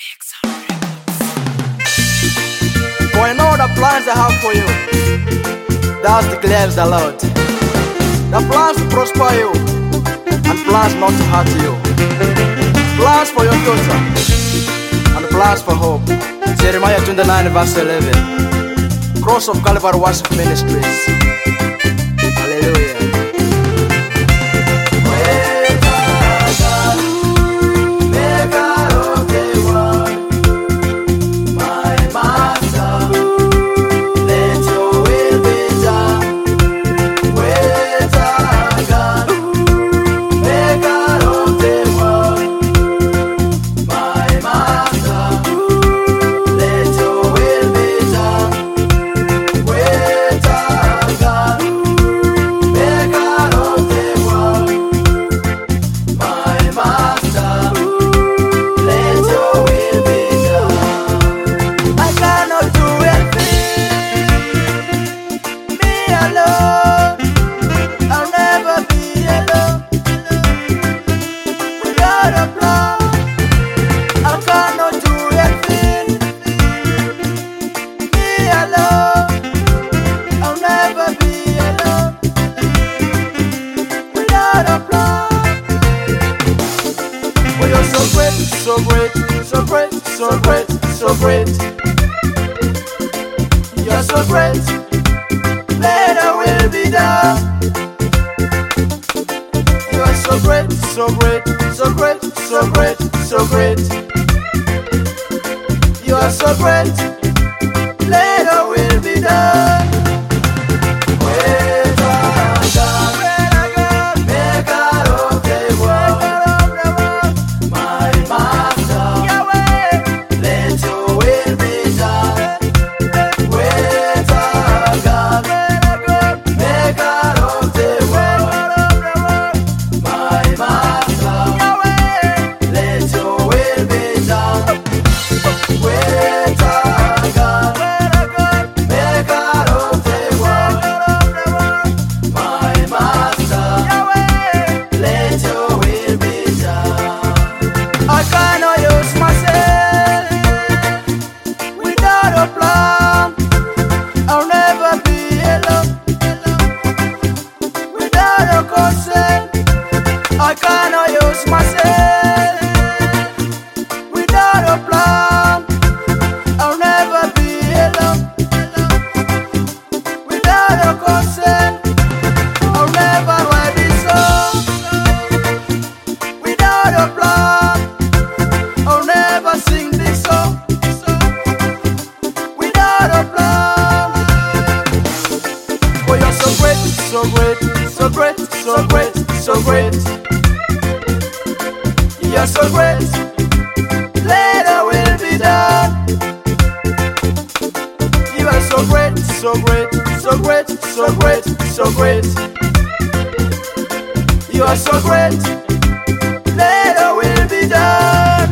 For I know the plans I have for you, thus declares the Lord. The plans to prosper you, and plans not to hurt you. Plans for your future, and plans for hope. Jeremiah 29 verse 11. Cross of Calvary Worship Ministries. Hallelujah. So great, so great, so great, so great. You're so great, better will be done. You are so great, so great, so great, so great, so great. You are so great, better will be done. I cannot use myself without a plan. I'll never be alone. Without a consent, I'll never write this song. Without a plan, I'll never sing this song. Without a plan. Oh, you're so great, so great, so great, so great, so great. You're so great, later will be done. You are so great, so great, so great, so great, so great. You are so great, later will be done.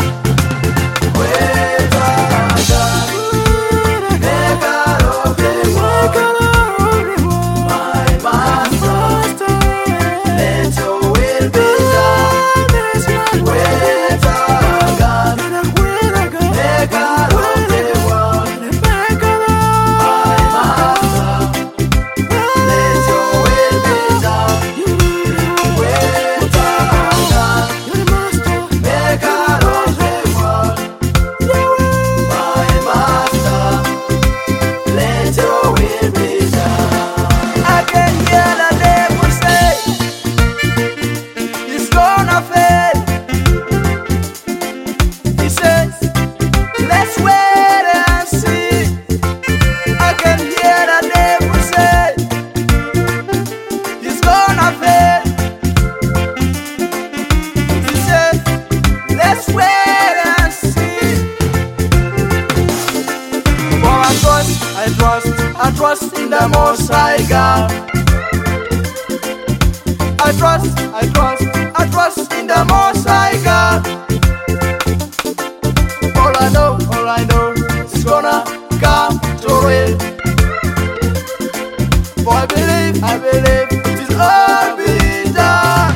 I trust in the Most High God. I trust in the Most High God. All I know is gonna come to real. For I believe it is all be done.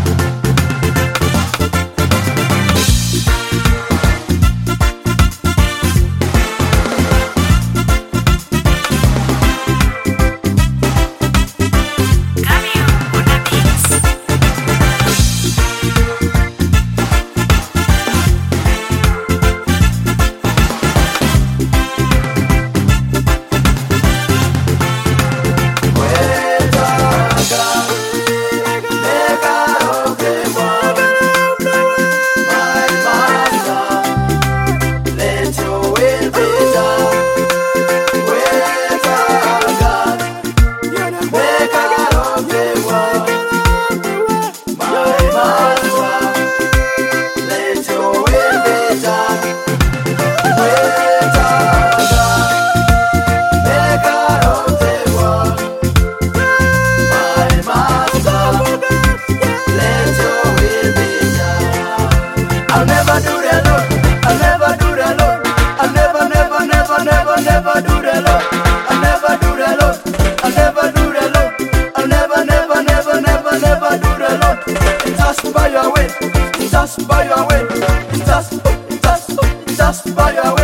just by your